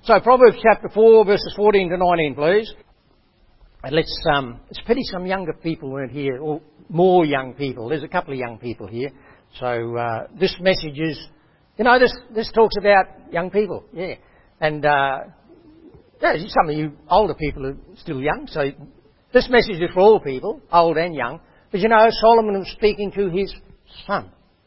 So Proverbs chapter 4, verses 14 to 19, please. And it's a pity some younger people weren't here, or more young people. There's a couple of young people here. So this message is, this talks about young people, yeah. And some of you older people are still young, so this message is for all people, old and young. But Solomon was speaking to his son.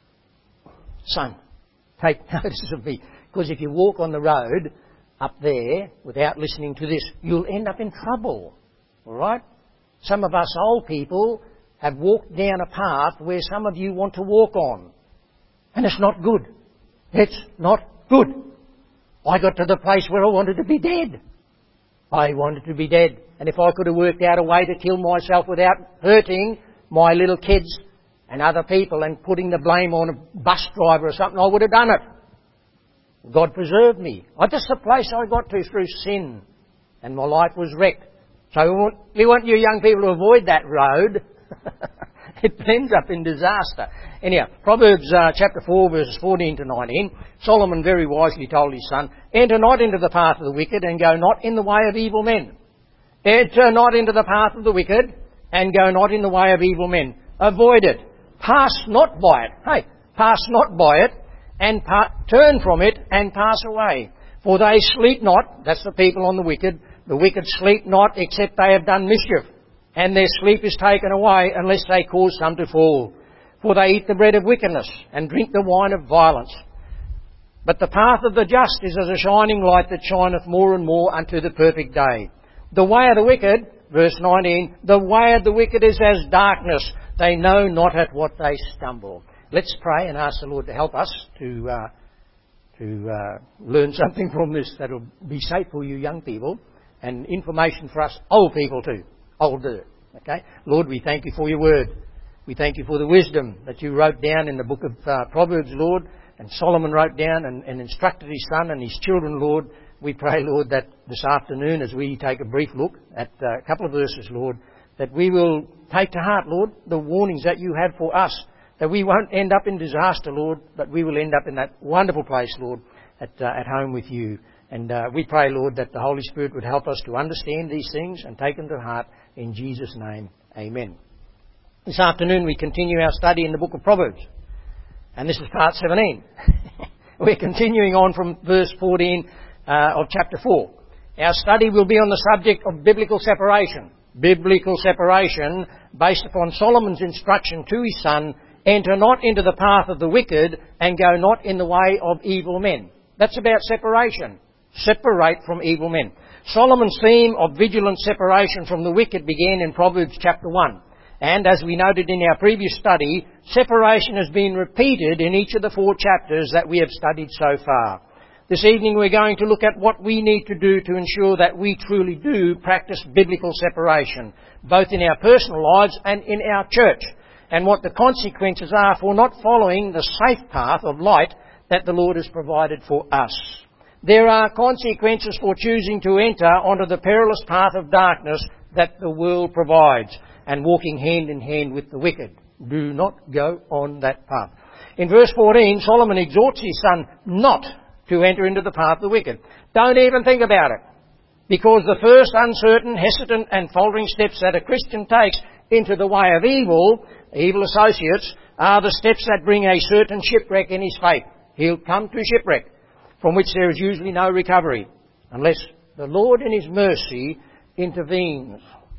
Son, take notice of me. Because if you walk on the road up there without listening to this, you'll end up in trouble. All right? Some of us old people have walked down a path where some of you want to walk on. And it's not good. It's not good. I got to the place where I wanted to be dead. I wanted to be dead. And if I could have worked out a way to kill myself without hurting my little kids and other people and putting the blame on a bus driver or something, I would have done it. God preserved me. That's the place I got to through sin. And my life was wrecked. So we want you young people to avoid that road. It ends up in disaster. Anyhow, Proverbs chapter 4, verses 14 to 19. Solomon very wisely told his son, enter not into the path of the wicked and go not in the way of evil men. Enter not into the path of the wicked and go not in the way of evil men. Avoid it. Pass not by it. Hey, pass not by it and turn from it and pass away. For they sleep not, that's the people on the wicked sleep not except they have done mischief, and their sleep is taken away unless they cause some to fall. For they eat the bread of wickedness and drink the wine of violence. But the path of the just is as a shining light that shineth more and more unto the perfect day. The way of the wicked, verse 19, the way of the wicked is as darkness. They know not at what they stumble. Let's pray and ask the Lord to help us to learn something from this that will be safe for you young people and information for us old people too. Older. Okay? Lord, we thank you for your word. We thank you for the wisdom that you wrote down in the book of Proverbs, Lord, and Solomon wrote down and instructed his son and his children, Lord. We pray, Lord, that this afternoon as we take a brief look at a couple of verses, Lord, that we will take to heart, Lord, the warnings that you have for us, that we won't end up in disaster, Lord, but we will end up in that wonderful place, Lord, at home with you. And we pray, Lord, that the Holy Spirit would help us to understand these things and take them to heart. In Jesus' name, amen. This afternoon we continue our study in the book of Proverbs. And this is part 17. We're continuing on from verse 14 of chapter 4. Our study will be on the subject of biblical separation. Biblical separation based upon Solomon's instruction to his son, enter not into the path of the wicked and go not in the way of evil men. That's about separation. Separate from evil men. Solomon's theme of vigilant separation from the wicked began in Proverbs chapter 1. And as we noted in our previous study, separation has been repeated in each of the 4 chapters that we have studied so far. This evening we're going to look at what we need to do to ensure that we truly do practice biblical separation, both in our personal lives and in our church, and what the consequences are for not following the safe path of light that the Lord has provided for us. There are consequences for choosing to enter onto the perilous path of darkness that the world provides and walking hand in hand with the wicked. Do not go on that path. In verse 14, Solomon exhorts his son not to enter into the path of the wicked. Don't even think about it. Because the first uncertain, hesitant and faltering steps that a Christian takes into the way of evil associates, are the steps that bring a certain shipwreck in his faith. He'll come to shipwreck, from which there is usually no recovery, unless the Lord in his mercy intervenes.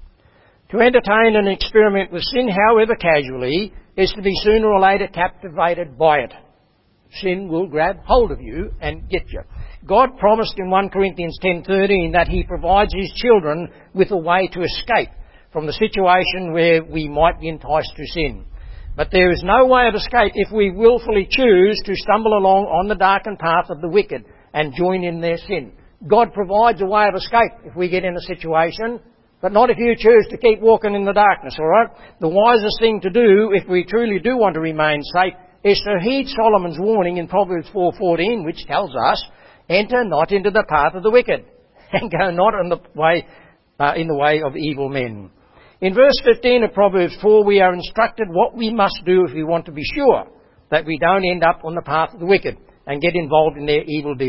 To entertain and experiment with sin, however casually, is to be sooner or later captivated by it. Sin will grab hold of you and get you. God promised in 1 Corinthians 10:13 that he provides his children with a way to escape from the situation where we might be enticed to sin. But there is no way of escape if we willfully choose to stumble along on the darkened path of the wicked and join in their sin. God provides a way of escape if we get in a situation, but not if you choose to keep walking in the darkness, all right? The wisest thing to do, if we truly do want to remain safe, is to heed Solomon's warning in Proverbs 4:14, which tells us, enter not into the path of the wicked, and go not in the way of evil men. In verse 15 of Proverbs 4, we are instructed what we must do if we want to be sure that we don't end up on the path of the wicked and get involved in their evil deeds.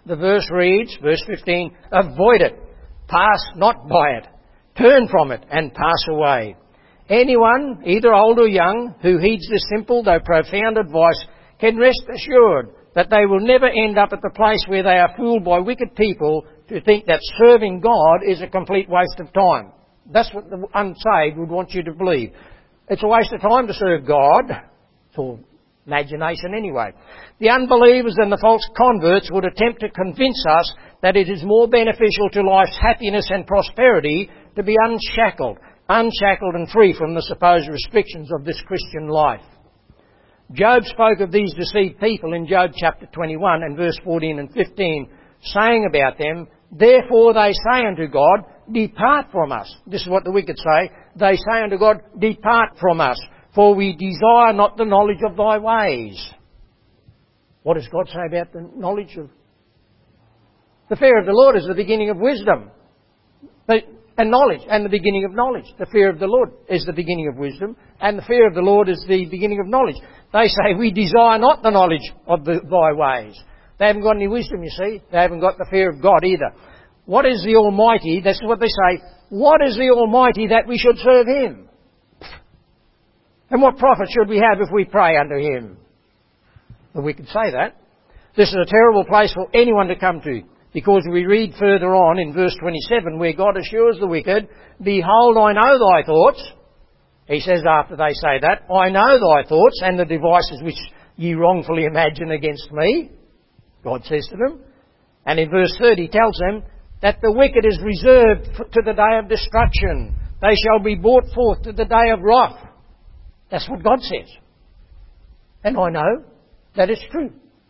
The verse reads, verse 15, avoid it, pass not by it, turn from it and pass away. Anyone, either old or young, who heeds this simple though profound advice can rest assured that they will never end up at the place where they are fooled by wicked people to think that serving God is a complete waste of time. That's what the unsaved would want you to believe. It's a waste of time to serve God. It's all imagination anyway. The unbelievers and the false converts would attempt to convince us that it is more beneficial to life's happiness and prosperity to be unshackled and free from the supposed restrictions of this Christian life. Job spoke of these deceived people in Job chapter 21 and verse 14 and 15, saying about them, therefore they say unto God, depart from us. This is what the wicked say. They say unto God, depart from us, for we desire not the knowledge of thy ways. What does God say about the knowledge of? The fear of the Lord is the beginning of wisdom. And knowledge, and the beginning of knowledge. The fear of the Lord is the beginning of wisdom, and the fear of the Lord is the beginning of knowledge. They say, we desire not the knowledge of thy ways. They haven't got any wisdom, you see. They haven't got the fear of God either. What is the Almighty? That's what they say. What is the Almighty that we should serve Him? And what profit should we have if we pray unto Him? Well, we could say that. This is a terrible place for anyone to come to, because we read further on in verse 27 where God assures the wicked, behold, I know thy thoughts. He says after they say that, I know thy thoughts and the devices which ye wrongfully imagine against me. God says to them. And in verse 30 he tells them that the wicked is reserved to the day of destruction. They shall be brought forth to the day of wrath. That's what God says. And I know that it's true.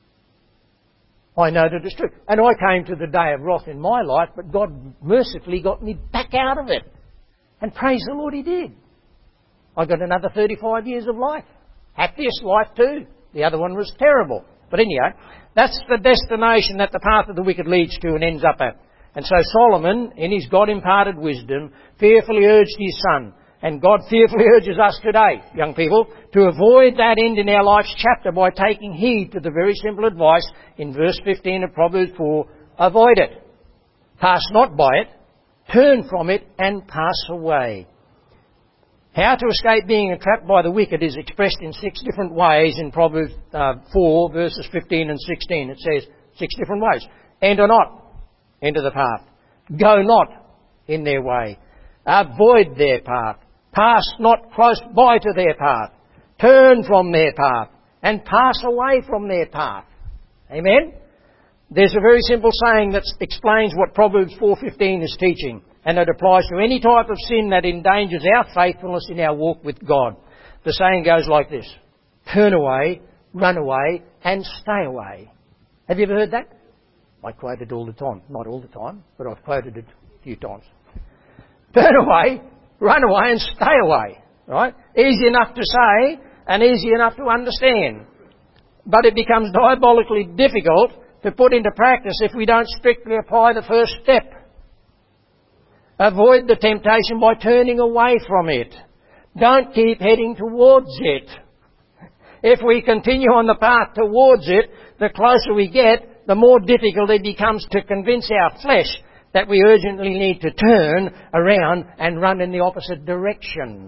I know that it's true. And I came to the day of wrath in my life, but God mercifully got me back out of it. And praise the Lord He did. I got another 35 years of life. Happiest life too. The other one was terrible. But anyhow, that's the destination that the path of the wicked leads to and ends up at. And so Solomon, in his God-imparted wisdom, fearfully urged his son, and God fearfully urges us today, young people, to avoid that end in our life's chapter by taking heed to the very simple advice in verse 15 of Proverbs 4, avoid it, pass not by it, turn from it and pass away. How to escape being entrapped by the wicked is expressed in 6 different ways in Proverbs 4 verses 15 and 16. It says 6 different ways. Enter not into the path. Go not in their way. Avoid their path. Pass not close by to their path. Turn from their path. And pass away from their path. Amen? There's a very simple saying that explains what Proverbs 4:15 is teaching. And it applies to any type of sin that endangers our faithfulness in our walk with God. The saying goes like this. Turn away, run away, and stay away. Have you ever heard that? I quote it all the time. Not all the time, but I've quoted it a few times. Turn away, run away, and stay away. Right? Easy enough to say, and easy enough to understand. But it becomes diabolically difficult to put into practice if we don't strictly apply the first step. Avoid the temptation by turning away from it. Don't keep heading towards it. If we continue on the path towards it, the closer we get, the more difficult it becomes to convince our flesh that we urgently need to turn around and run in the opposite direction.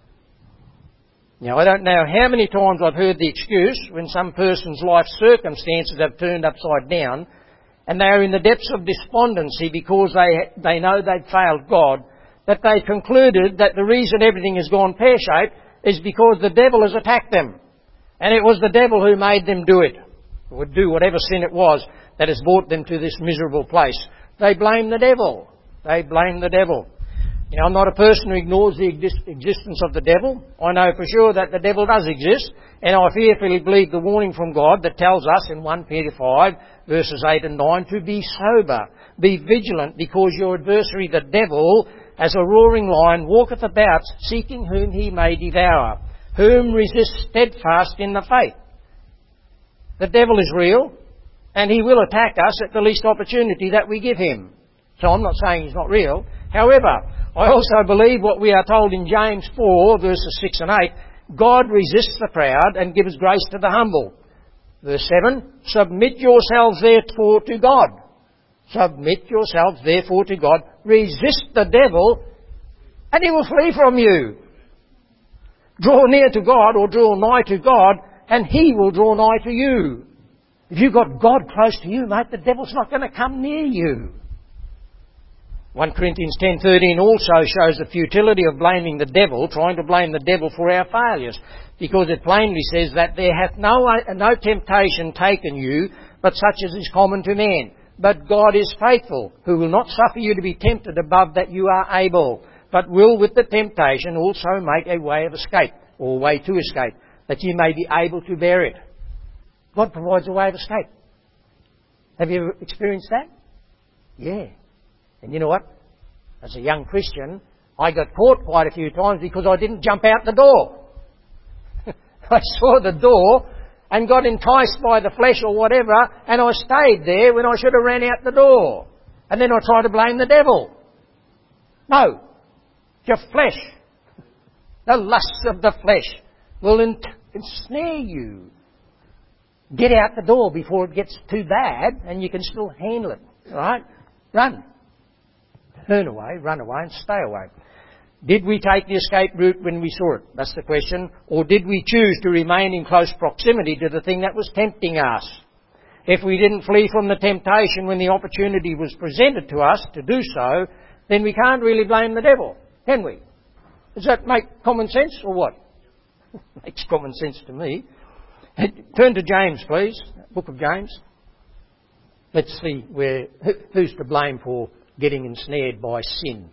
Now, I don't know how many times I've heard the excuse when some person's life circumstances have turned upside down and they are in the depths of despondency because they know they've failed God, that they concluded that the reason everything has gone pear-shaped is because the devil has attacked them. And it was the devil who made them do it, or do whatever sin it was that has brought them to this miserable place. They blame the devil. They blame the devil. Now, I'm not a person who ignores the existence of the devil. I know for sure that the devil does exist, and I fearfully believe the warning from God that tells us in 1 Peter 5, verses 8 and 9, to be sober, be vigilant, because your adversary, the devil, as a roaring lion, walketh about, seeking whom he may devour, whom resist steadfast in the faith. The devil is real, and he will attack us at the least opportunity that we give him. So I'm not saying he's not real. However, I also believe what we are told in James 4, verses 6 and 8, God resists the proud and gives grace to the humble. Verse 7, submit yourselves therefore to God. Submit yourselves therefore to God. Resist the devil, and he will flee from you. Draw near to God, or draw nigh to God, and he will draw nigh to you. If you've got God close to you, mate, the devil's not going to come near you. 1 Corinthians 10:13 also shows the futility of blaming the devil, trying to blame the devil for our failures, because it plainly says that there hath no temptation taken you, but such as is common to man. But God is faithful, who will not suffer you to be tempted above that you are able, but will with the temptation also make a way of escape, or way to escape, that you may be able to bear it. God provides a way of escape. Have you ever experienced that? Yeah. And you know what? As a young Christian, I got caught quite a few times because I didn't jump out the door. I saw the door and got enticed by the flesh or whatever, and I stayed there when I should have ran out the door. And then I tried to blame the devil. No. Your flesh, the lusts of the flesh, will ensnare you. Get out the door before it gets too bad, and you can still handle it. All right? Run. Turn away, run away, and stay away. Did we take the escape route when we saw it? That's the question. Or did we choose to remain in close proximity to the thing that was tempting us? If we didn't flee from the temptation when the opportunity was presented to us to do so, then we can't really blame the devil, can we? Does that make common sense or what? Makes common sense to me. Turn to James, please. Book of James. Let's see who's to blame for getting ensnared by sin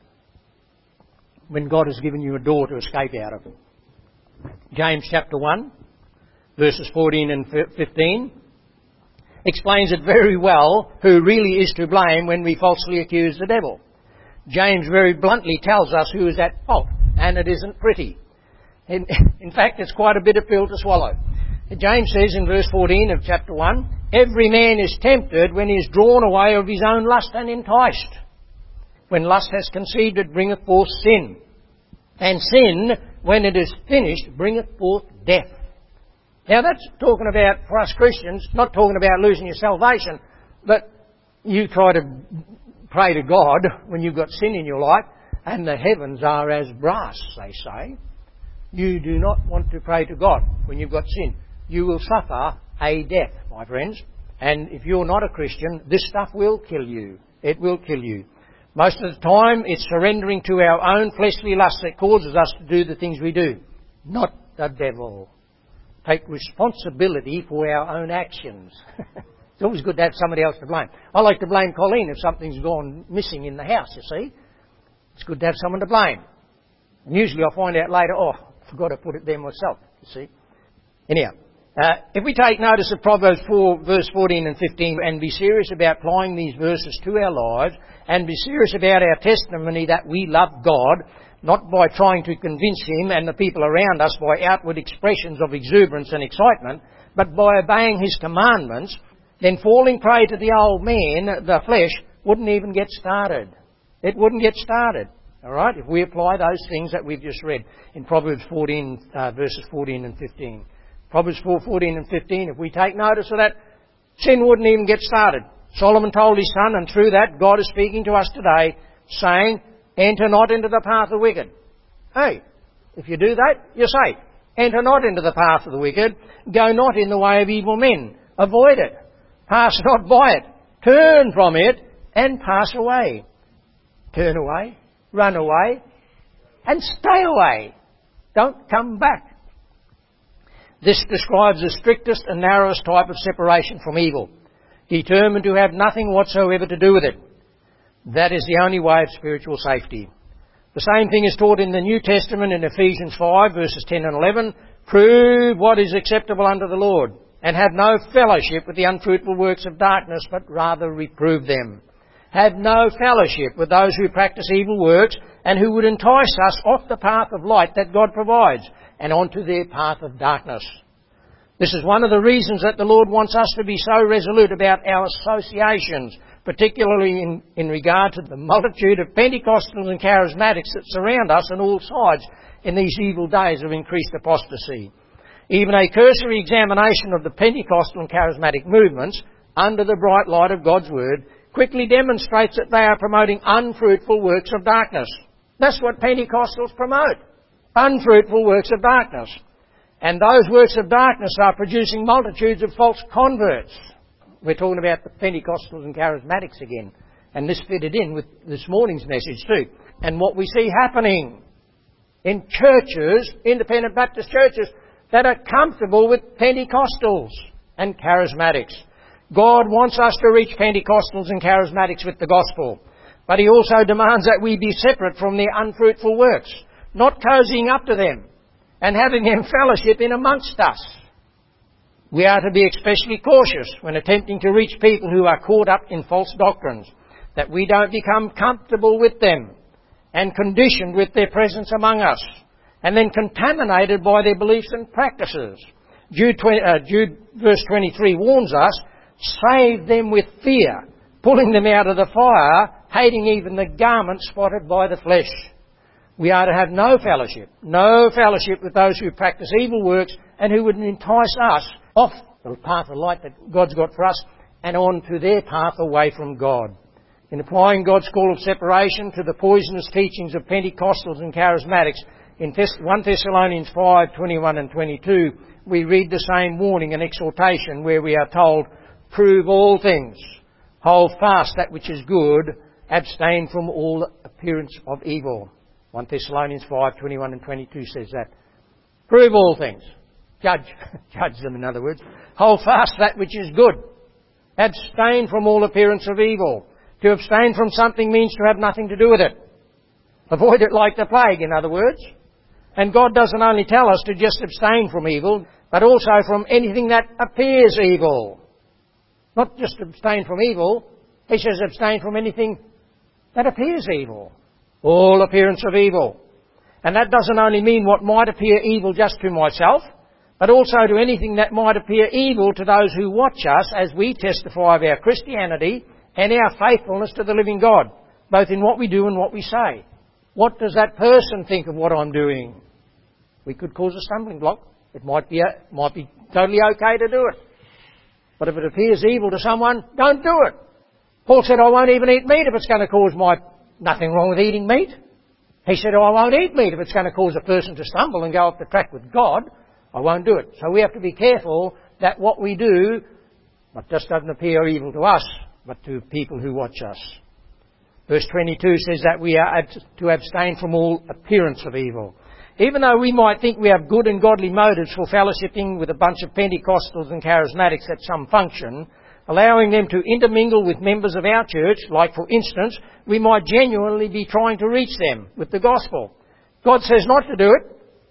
when God has given you a door to escape out of. James chapter 1, verses 14 and 15 explains it very well who really is to blame when we falsely accuse the devil. James very bluntly tells us who is at fault, and it isn't pretty. In fact, it's quite a bitter pill to swallow. James says in verse 14 of chapter 1, every man is tempted when he is drawn away of his own lust and enticed. When lust has conceived, it bringeth forth sin. And sin, when it is finished, bringeth forth death. Now that's talking about, for us Christians, not talking about losing your salvation, but you try to pray to God when you've got sin in your life, and the heavens are as brass, they say. You do not want to pray to God when you've got sin. You will suffer a death, my friends. And if you're not a Christian, this stuff will kill you. It will kill you. Most of the time, it's surrendering to our own fleshly lust that causes us to do the things we do, not the devil. Take responsibility for our own actions. It's always good to have somebody else to blame. I like to blame Colleen if something's gone missing in the house, you see. It's good to have someone to blame. And usually I find out later, I forgot to put it there myself, you see. Anyhow, if we take notice of Proverbs 4, verse 14 and 15, and be serious about applying these verses to our lives, and be serious about our testimony that we love God, not by trying to convince Him and the people around us by outward expressions of exuberance and excitement, but by obeying His commandments, then falling prey to the old man, the flesh, wouldn't even get started. It wouldn't get started. All right? If we apply those things that we've just read in Proverbs 14, verses 14 and 15. Proverbs 4:14 and 15, if we take notice of that, sin wouldn't even get started. Solomon told his son, and through that, God is speaking to us today, saying, enter not into the path of the wicked. Hey, if you do that, you're safe. Enter not into the path of the wicked. Go not in the way of evil men. Avoid it. Pass not by it. Turn from it and pass away. Turn away, run away, and stay away. Don't come back. This describes the strictest and narrowest type of separation from evil, determined to have nothing whatsoever to do with it. That is the only way of spiritual safety. The same thing is taught in the New Testament in Ephesians 5, verses 10 and 11. Prove what is acceptable unto the Lord, and have no fellowship with the unfruitful works of darkness, but rather reprove them. Have no fellowship with those who practice evil works, and who would entice us off the path of light that God provides, and onto their path of darkness. This is one of the reasons that the Lord wants us to be so resolute about our associations, particularly in regard to the multitude of Pentecostals and Charismatics that surround us on all sides in these evil days of increased apostasy. Even a cursory examination of the Pentecostal and charismatic movements under the bright light of God's Word quickly demonstrates that they are promoting unfruitful works of darkness. That's what Pentecostals promote. Unfruitful works of darkness. And those works of darkness are producing multitudes of false converts. We're talking about the Pentecostals and charismatics again. And this fitted in with this morning's message too. And what we see happening in churches, independent Baptist churches, that are comfortable with Pentecostals and charismatics. God wants us to reach Pentecostals and charismatics with the gospel. But He also demands that we be separate from their unfruitful works, not cozying up to them and having them fellowship in amongst us. We are to be especially cautious when attempting to reach people who are caught up in false doctrines, that we don't become comfortable with them and conditioned with their presence among us, and then contaminated by their beliefs and practices. Jude verse 23 warns us, save them with fear, pulling them out of the fire, hating even the garment spotted by the flesh. We are to have no fellowship with those who practice evil works and who would entice us off the path of light that God's got for us and on to their path away from God. In applying God's call of separation to the poisonous teachings of Pentecostals and charismatics, in 1 Thessalonians 5:21 and 22, we read the same warning and exhortation where we are told, prove all things, hold fast that which is good, abstain from all appearance of evil. 1 Thessalonians 5:21 and 22 says that. Prove all things. Judge them, in other words. Hold fast that which is good. Abstain from all appearance of evil. To abstain from something means to have nothing to do with it. Avoid it like the plague, in other words. And God doesn't only tell us to just abstain from evil, but also from anything that appears evil. Not just abstain from evil. He says abstain from anything that appears evil. All appearance of evil. And that doesn't only mean what might appear evil just to myself, but also to anything that might appear evil to those who watch us as we testify of our Christianity and our faithfulness to the living God, both in what we do and what we say. What does that person think of what I'm doing? We could cause a stumbling block. It might be totally okay to do it. But if it appears evil to someone, don't do it. Paul said, I won't even eat meat if it's going to cause nothing wrong with eating meat. He said, I won't eat meat if it's going to cause a person to stumble and go off the track with God. I won't do it. So we have to be careful that what we do not just doesn't appear evil to us, but to people who watch us. Verse 22 says that we are to abstain from all appearance of evil. Even though we might think we have good and godly motives for fellowshipping with a bunch of Pentecostals and charismatics at some function, allowing them to intermingle with members of our church, like for instance, we might genuinely be trying to reach them with the gospel. God says not to do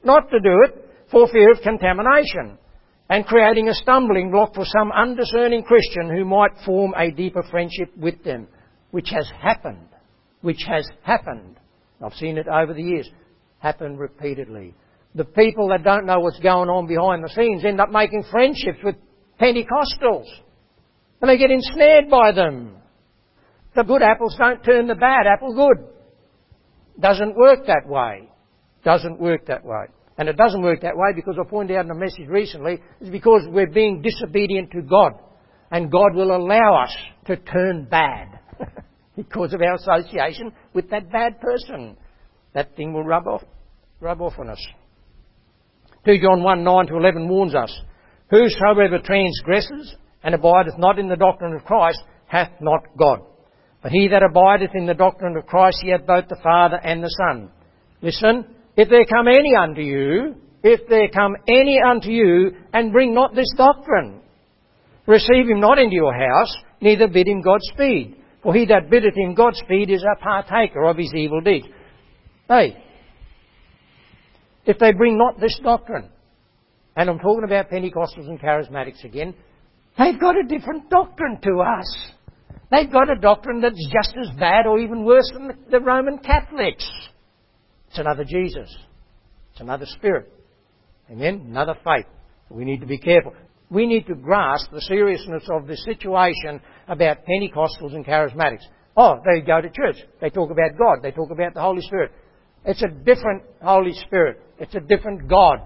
it for fear of contamination and creating a stumbling block for some undiscerning Christian who might form a deeper friendship with them, which has happened. I've seen it over the years. Happen repeatedly. The people that don't know what's going on behind the scenes end up making friendships with Pentecostals. And they get ensnared by them. The good apples don't turn the bad apple good. Doesn't work that way. And it doesn't work that way because I pointed out in a message recently, is because we're being disobedient to God. And God will allow us to turn bad because of our association with that bad person. That thing will rub off on us. 2 John 1:9-11 warns us, whosoever transgresses and abideth not in the doctrine of Christ hath not God. But he that abideth in the doctrine of Christ, he hath both the Father and the Son. Listen, if there come any unto you, and bring not this doctrine, receive him not into your house, neither bid him Godspeed. For he that biddeth him Godspeed is a partaker of his evil deeds. Hey, if they bring not this doctrine, and I'm talking about Pentecostals and charismatics again, they've got a different doctrine to us. They've got a doctrine that's just as bad or even worse than the Roman Catholics. It's another Jesus. It's another spirit. Amen? Another faith. We need to be careful. We need to grasp the seriousness of the situation about Pentecostals and charismatics. Oh, they go to church. They talk about God. They talk about the Holy Spirit. It's a different Holy Spirit. It's a different God.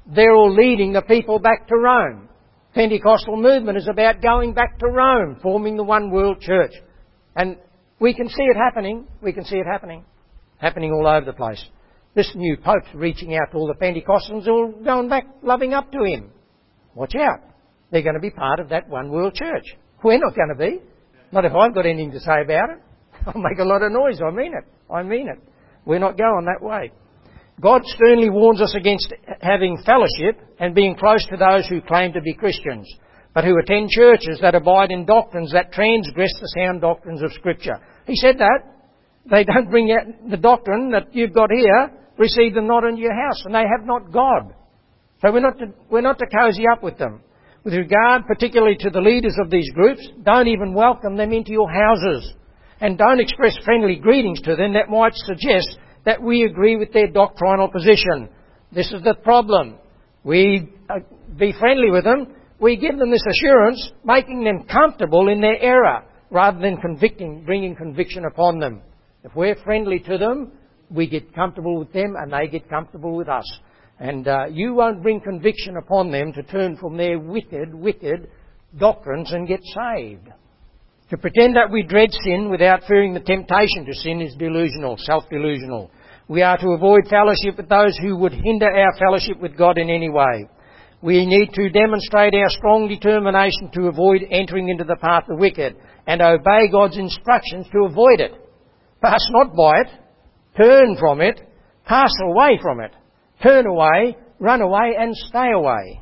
They're all leading the people back to Rome. Pentecostal movement is about going back to Rome, forming the one world church. And we can see it happening. We can see it happening. Happening all over the place. This new Pope's reaching out to all the Pentecostals, all going back, loving up to him. Watch out. They're going to be part of that one world church. We're not going to be. Not if I've got anything to say about it. I'll make a lot of noise. I mean it. I mean it. We're not going that way. God sternly warns us against having fellowship and being close to those who claim to be Christians, but who attend churches that abide in doctrines that transgress the sound doctrines of Scripture. He said that. They don't bring out the doctrine that you've got here, receive them not into your house, and they have not God. So we're not to cozy up with them. With regard particularly to the leaders of these groups, don't even welcome them into your houses. And don't express friendly greetings to them that might suggest that we agree with their doctrinal position. This is the problem. We be friendly with them. We give them this assurance, making them comfortable in their error, rather than bringing conviction upon them. If we're friendly to them, we get comfortable with them and they get comfortable with us. And you won't bring conviction upon them to turn from their wicked doctrines and get saved. To pretend that we dread sin without fearing the temptation to sin is delusional, self-delusional. We are to avoid fellowship with those who would hinder our fellowship with God in any way. We need to demonstrate our strong determination to avoid entering into the path of the wicked and obey God's instructions to avoid it. Pass not by it, turn from it, pass away from it, turn away, run away and stay away.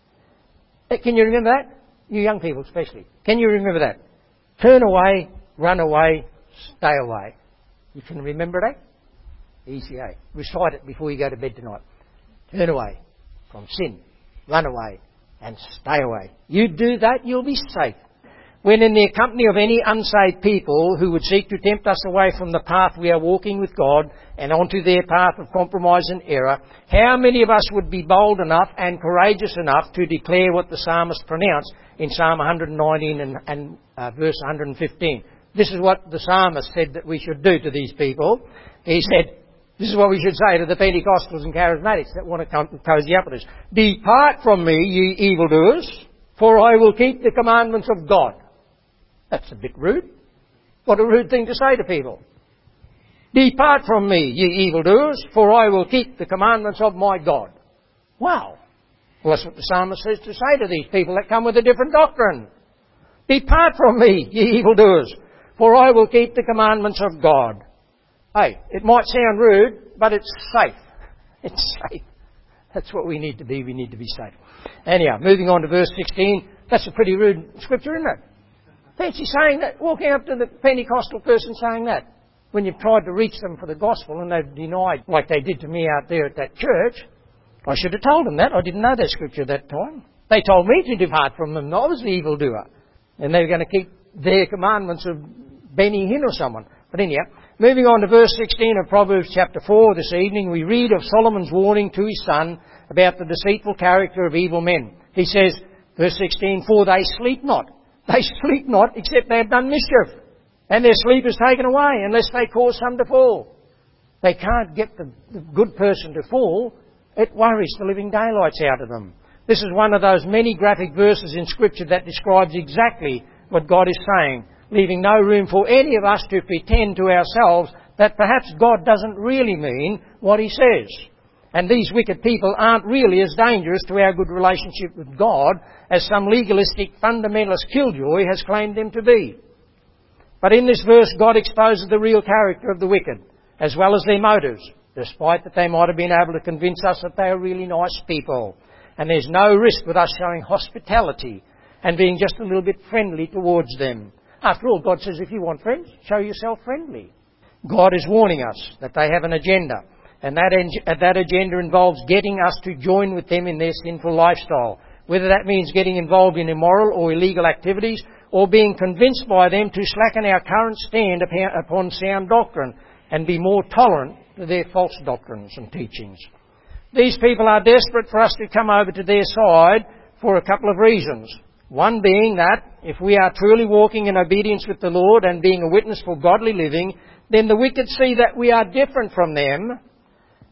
Can you remember that? You young people especially. Can you remember that? Turn away, run away, stay away. You can remember that? Easy, eh? Recite it before you go to bed tonight. Turn away from sin, run away and stay away. You do that, you'll be safe. When in the company of any unsaved people who would seek to tempt us away from the path we are walking with God and onto their path of compromise and error, how many of us would be bold enough and courageous enough to declare what the psalmist pronounced in Psalm 119 and verse 115? This is what the psalmist said that we should do to these people. He said, this is what we should say to the Pentecostals and Charismatics that want to come cozy up with us. Depart from me, ye evildoers, for I will keep the commandments of God. That's a bit rude. What a rude thing to say to people. Depart from me, ye evildoers, for I will keep the commandments of my God. Wow. Well, that's what the psalmist says to say to these people that come with a different doctrine. Depart from me, ye evildoers, for I will keep the commandments of God. Hey, it might sound rude, but it's safe. It's safe. That's what we need to be. We need to be safe. Anyhow, moving on to verse 16. That's a pretty rude scripture, isn't it? Fancy saying that, walking up to the Pentecostal person saying that, when you've tried to reach them for the gospel and they've denied, like they did to me out there at that church. I should have told them that. I didn't know that scripture at that time. They told me to depart from them. I was the evildoer. And they were going to keep their commandments of Benny Hinn or someone. But anyhow, moving on to verse 16 of Proverbs chapter 4 this evening, we read of Solomon's warning to his son about the deceitful character of evil men. He says, verse 16, for they sleep not. They sleep not except they have done mischief. And their sleep is taken away unless they cause some to fall. They can't get the good person to fall. It worries the living daylights out of them. This is one of those many graphic verses in Scripture that describes exactly what God is saying, leaving no room for any of us to pretend to ourselves that perhaps God doesn't really mean what He says. And these wicked people aren't really as dangerous to our good relationship with God as some legalistic fundamentalist killjoy has claimed them to be. But in this verse, God exposes the real character of the wicked, as well as their motives, despite that they might have been able to convince us that they are really nice people. And there's no risk with us showing hospitality and being just a little bit friendly towards them. After all, God says if you want friends, show yourself friendly. God is warning us that they have an agenda. And that agenda involves getting us to join with them in their sinful lifestyle, whether that means getting involved in immoral or illegal activities or being convinced by them to slacken our current stand upon sound doctrine and be more tolerant to their false doctrines and teachings. These people are desperate for us to come over to their side for a couple of reasons. One being that if we are truly walking in obedience with the Lord and being a witness for godly living, then the wicked see that we are different from them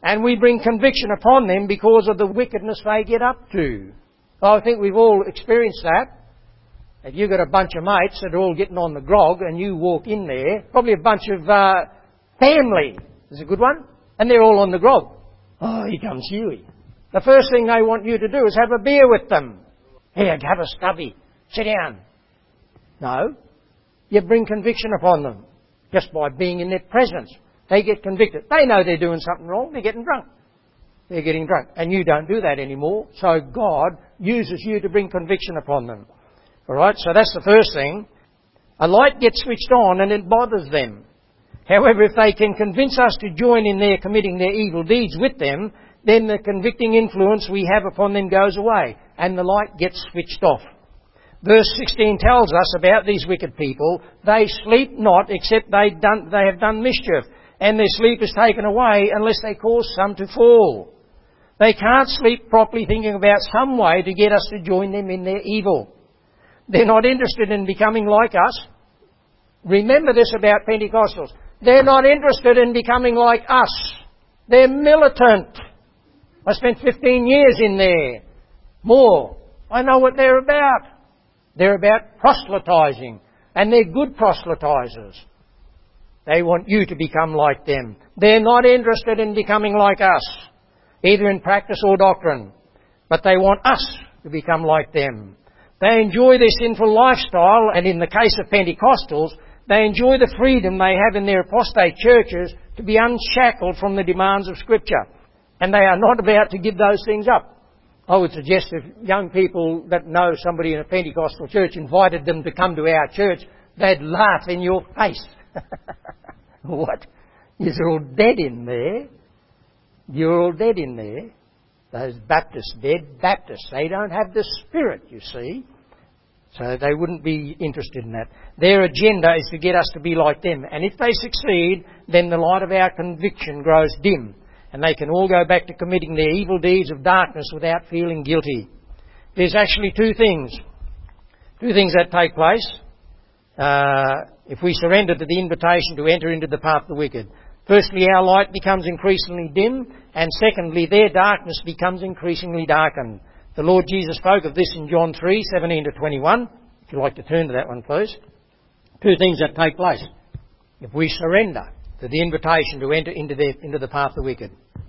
And we bring conviction upon them because of the wickedness they get up to. I think we've all experienced that. If you've got a bunch of mates that are all getting on the grog and you walk in there, probably a bunch of family is a good one, and they're all on the grog. Oh, here comes Huey. The first thing they want you to do is have a beer with them. Here, have a stubby. Sit down. No. You bring conviction upon them just by being in their presence. They get convicted. They know they're doing something wrong. They're getting drunk. They're getting drunk. And you don't do that anymore. So God uses you to bring conviction upon them. All right? So that's the first thing. A light gets switched on and it bothers them. However, if they can convince us to join in their committing their evil deeds with them, then the convicting influence we have upon them goes away and the light gets switched off. Verse 16 tells us about these wicked people. They sleep not except they have done mischief, and their sleep is taken away unless they cause some to fall. They can't sleep properly thinking about some way to get us to join them in their evil. They're not interested in becoming like us. Remember this about Pentecostals. They're not interested in becoming like us. They're militant. I spent 15 years in there. More. I know what they're about. They're about proselytising. And they're good proselytisers. They want you to become like them. They're not interested in becoming like us, either in practice or doctrine. But they want us to become like them. They enjoy their sinful lifestyle, and in the case of Pentecostals, they enjoy the freedom they have in their apostate churches to be unshackled from the demands of Scripture. And they are not about to give those things up. I would suggest if young people that know somebody in a Pentecostal church invited them to come to our church, they'd laugh in your face. What? You're all dead in there. You're all dead in there. Those Baptists, dead Baptists, they don't have the Spirit, you see. So they wouldn't be interested in that. Their agenda is to get us to be like them. And if they succeed, then the light of our conviction grows dim. And they can all go back to committing their evil deeds of darkness without feeling guilty. There's actually two things that take place if we surrender to the invitation to enter into the path of the wicked. Firstly, our light becomes increasingly dim, and secondly, their darkness becomes increasingly darkened. The Lord Jesus spoke of this in John 3:17 to 21. If you'd like to turn to that one, please. Two things that take place if we surrender to the invitation to enter into the path of the wicked.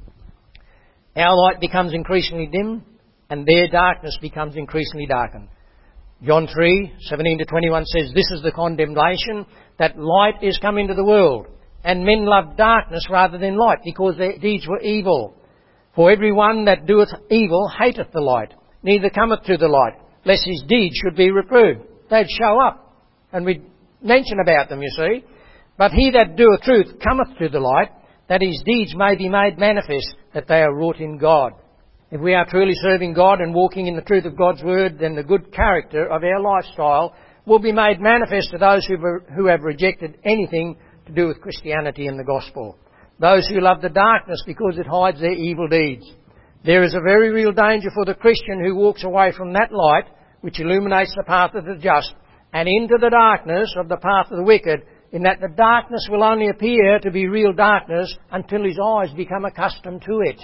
Our light becomes increasingly dim, and their darkness becomes increasingly darkened. John 3:17 to 21 says, "This is the condemnation, that light is come into the world, and men love darkness rather than light, because their deeds were evil. For every one that doeth evil hateth the light, neither cometh to the light, lest his deeds should be reproved." They'd show up, and we'd mention about them, you see. "But he that doeth truth cometh to the light, that his deeds may be made manifest, that they are wrought in God." If we are truly serving God and walking in the truth of God's Word, then the good character of our lifestyle will be made manifest to those who have rejected anything to do with Christianity and the gospel. Those who love the darkness because it hides their evil deeds. There is a very real danger for the Christian who walks away from that light, which illuminates the path of the just, and into the darkness of the path of the wicked, in that the darkness will only appear to be real darkness until his eyes become accustomed to it.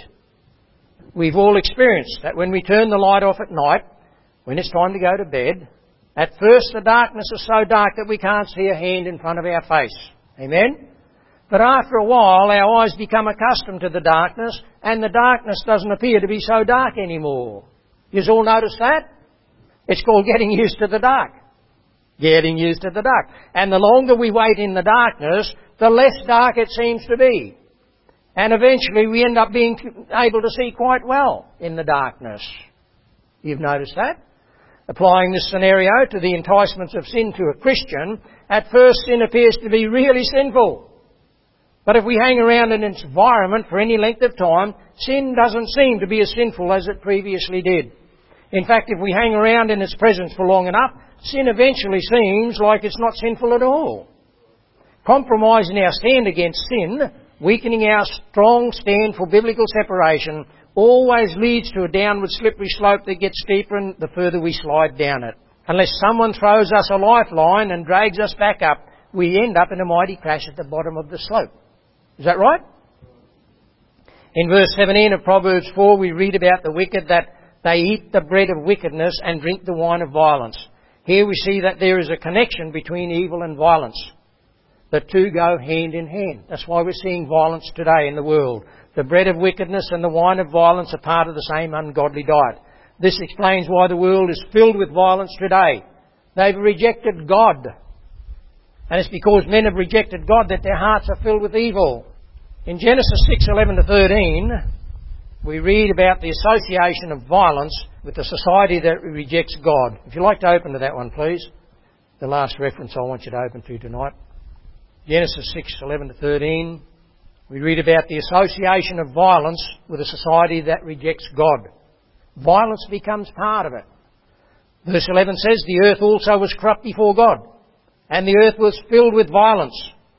We've all experienced that when we turn the light off at night, when it's time to go to bed, at first the darkness is so dark that we can't see a hand in front of our face. Amen? But after a while, our eyes become accustomed to the darkness, and the darkness doesn't appear to be so dark anymore. You've all noticed that? It's called getting used to the dark. Getting used to the dark. And the longer we wait in the darkness, the less dark it seems to be. And eventually we end up being able to see quite well in the darkness. You've noticed that? Applying this scenario to the enticements of sin to a Christian, at first sin appears to be really sinful. But if we hang around in its environment for any length of time, sin doesn't seem to be as sinful as it previously did. In fact, if we hang around in its presence for long enough, sin eventually seems like it's not sinful at all. Compromising our stand against sin, weakening our strong stand for biblical separation, always leads to a downward slippery slope that gets steeper and the further we slide down it. Unless someone throws us a lifeline and drags us back up, we end up in a mighty crash at the bottom of the slope. Is that right? In verse 17 of Proverbs 4, we read about the wicked, that they eat the bread of wickedness and drink the wine of violence. Here we see that there is a connection between evil and violence. The two go hand in hand. That's why we're seeing violence today in the world. The bread of wickedness and the wine of violence are part of the same ungodly diet. This explains why the world is filled with violence today. They've rejected God. And it's because men have rejected God that their hearts are filled with evil. In Genesis 6:11-13, we read about the association of violence with the society that rejects God. If you'd like to open to that one, please. The last reference I want you to open to tonight. Genesis 6:11-13. We read about the association of violence with a society that rejects God. Violence becomes part of it. Verse 11 says, "The earth also was corrupt before God, and the earth was filled with violence.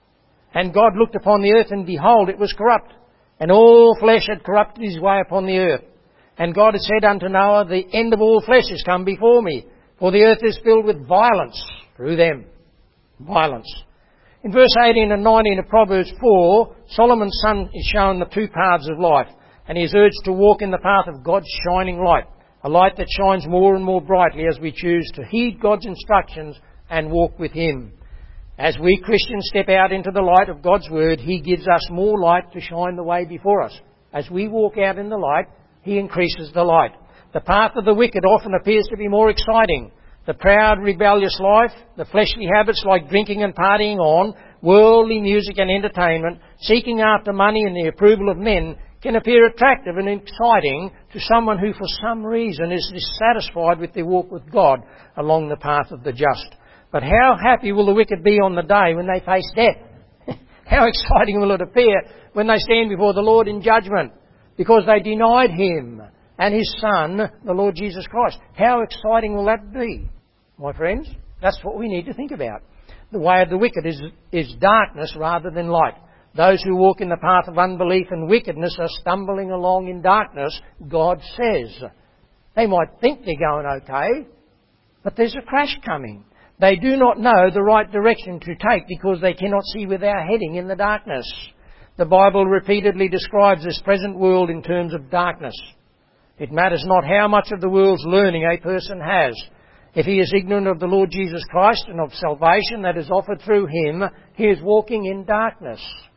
And God looked upon the earth, and behold, it was corrupt, and all flesh had corrupted his way upon the earth. And God had said unto Noah, The end of all flesh is come before me, for the earth is filled with violence through them." Violence. In verse 18 and 19 of Proverbs 4, Solomon's son is shown the two paths of life, and he is urged to walk in the path of God's shining light, a light that shines more and more brightly as we choose to heed God's instructions and walk with Him. As we Christians step out into the light of God's Word, He gives us more light to shine the way before us. As we walk out in the light, He increases the light. The path of the wicked often appears to be more exciting. The proud, rebellious life, the fleshly habits like drinking and partying on, worldly music and entertainment, seeking after money and the approval of men can appear attractive and exciting to someone who for some reason is dissatisfied with their walk with God along the path of the just. But how happy will the wicked be on the day when they face death? How exciting will it appear when they stand before the Lord in judgment because they denied Him and His Son, the Lord Jesus Christ. How exciting will that be, my friends? That's what we need to think about. The way of the wicked is darkness rather than light. Those who walk in the path of unbelief and wickedness are stumbling along in darkness, God says. They might think they're going okay, but there's a crash coming. They do not know the right direction to take because they cannot see where they are heading in the darkness. The Bible repeatedly describes this present world in terms of darkness. It matters not how much of the world's learning a person has. If he is ignorant of the Lord Jesus Christ and of salvation that is offered through Him, he is walking in darkness.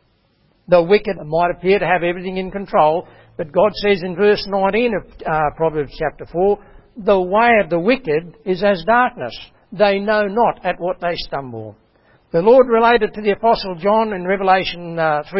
The wicked might appear to have everything in control, but God says in verse 19 of Proverbs chapter 4, "The way of the wicked is as darkness. They know not at what they stumble." The Lord related to the Apostle John in Revelation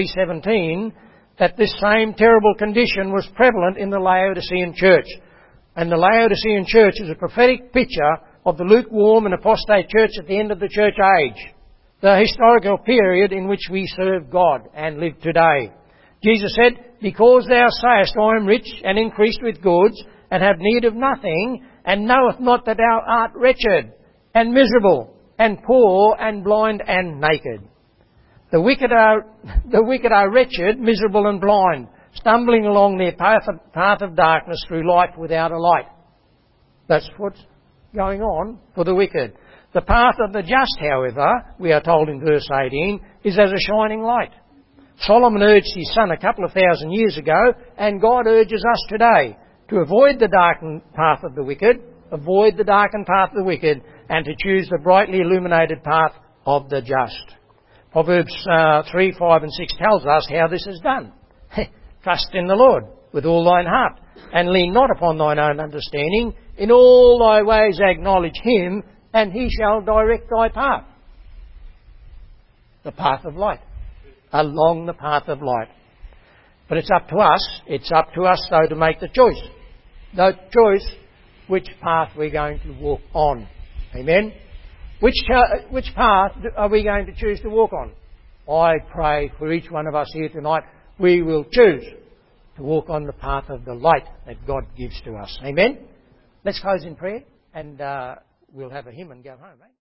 3:17 that this same terrible condition was prevalent in the Laodicean church. And the Laodicean church is a prophetic picture of the lukewarm and apostate church at the end of the church age, the historical period in which we serve God and live today. Jesus said, "Because thou sayest, I am rich and increased with goods, and have need of nothing, and knoweth not that thou art wretched, and miserable, and poor, and blind, and naked." The wicked are wretched, miserable, and blind, stumbling along their path of darkness through life without a light. That's what's going on for the wicked. The path of the just, however, we are told in verse 18, is as a shining light. Solomon urged his son a couple of thousand years ago, and God urges us today to avoid the darkened path of the wicked, and to choose the brightly illuminated path of the just. Proverbs 3, 5 and 6 tells us how this is done. Trust in the Lord with all thine heart, and lean not upon thine own understanding. In all thy ways acknowledge Him, and He shall direct thy path. The path of light. Along the path of light. But it's up to us, though, to make the choice. The choice which path we're going to walk on. Amen? Which path are we going to choose to walk on? I pray for each one of us here tonight, we will choose to walk on the path of the light that God gives to us. Amen? Let's close in prayer and we'll have a hymn and go home.